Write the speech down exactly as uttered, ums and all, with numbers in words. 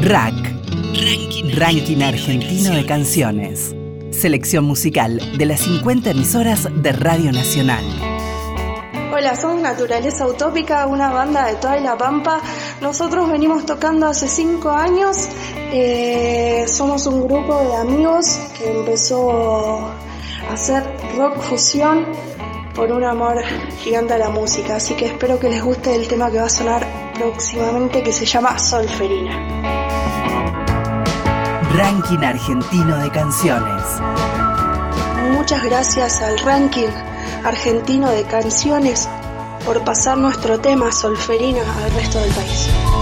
R A C, Ranking, Ranking Argentino de Canciones. Selección musical de las cincuenta emisoras de Radio Nacional. Hola, somos Naturaleza Utópica, una banda de toda La Pampa. Nosotros venimos tocando hace cinco años. Eh, somos un grupo de amigos que empezó a hacer rock fusión por un amor gigante a la música. Así que espero que les guste el tema que va a sonar próximamente, que se llama Solferina. Ranking Argentino de Canciones. Muchas gracias al Ranking Argentino de Canciones por pasar nuestro tema Solferina al resto del país.